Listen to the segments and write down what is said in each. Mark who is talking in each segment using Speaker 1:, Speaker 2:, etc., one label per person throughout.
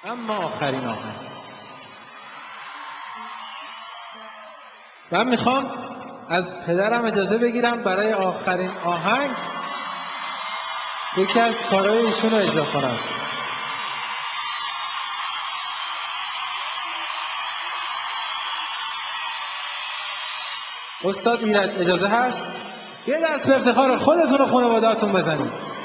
Speaker 1: اما آخرین آهنگ. من میخوام از پدرم اجازه بگیرم برای آخرین آهنگ یکی از کارهای ایشون رو اجرا کنم. استاد ایرج اجازه هست؟ یه دست به افتخار خودتون و خانواده‌هاتون بزنید.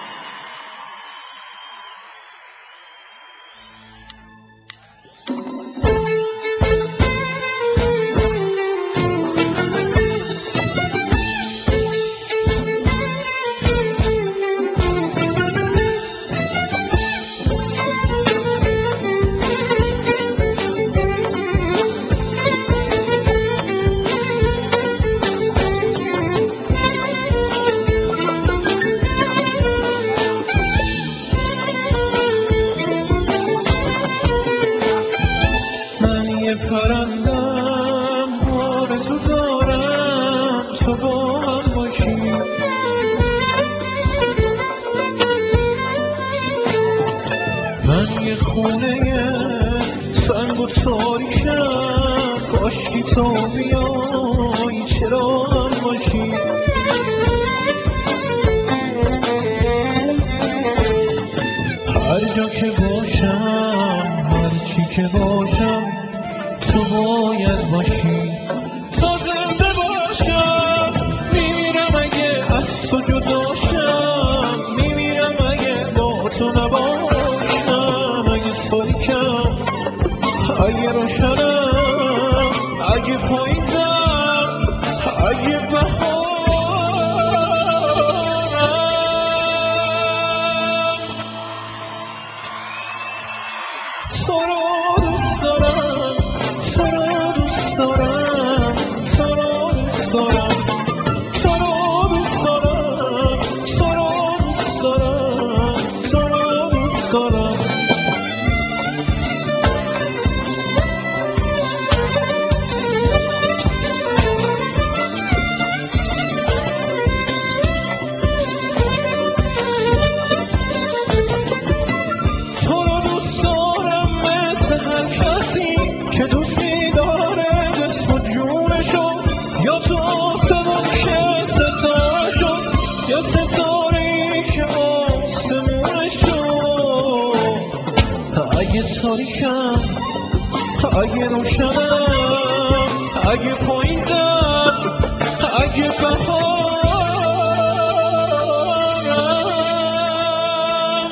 Speaker 1: پرندم آرزو دارم تو با من باشی، من یه خونه سنگ و تاریکم، کاشکی تو بیای چرا هم باشی. هر جا که باشم هر چی که باشم تو باید باشی. تا زنده باشم میمیرم اگه از تو جداشم، میمیرم اگه با تو نباشم. اگه تاریکم اگه روشنم اگه پاییزم اگه بهارم، تو رو دوست دارم، تو رو دوست دارم، تو رو دوست دارم، تو رو دوست دارم، تو رو دوست دارم، تو رو دوست دارم. تو رو دوست دارم مثل هر کسی که دوست می‌داره جسم و جونشو، یا تو آسمون که ستاره شد یا ستاره‌ای که آسمونشو. اگه تاریکم اگه روشنم اگه پاییزم اگه بهارم،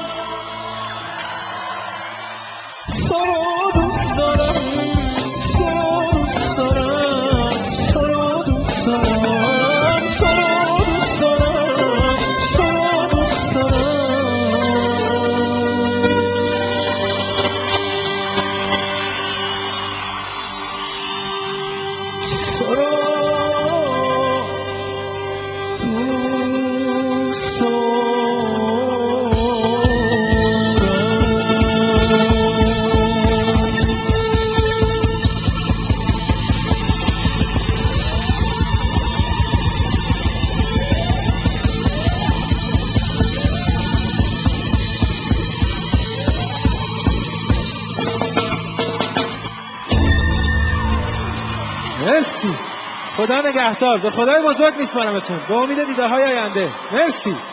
Speaker 1: تو رو دوست دارم، تو رو دوست دارم، تو رو دوست دارم، تو رو دوست دارم، تو رو دوست دارم، تو رو دوست مرسی. خدا نگهدار. به خدای بزرگ میسپارمتون. به امید دیدارهای آینده. مرسی.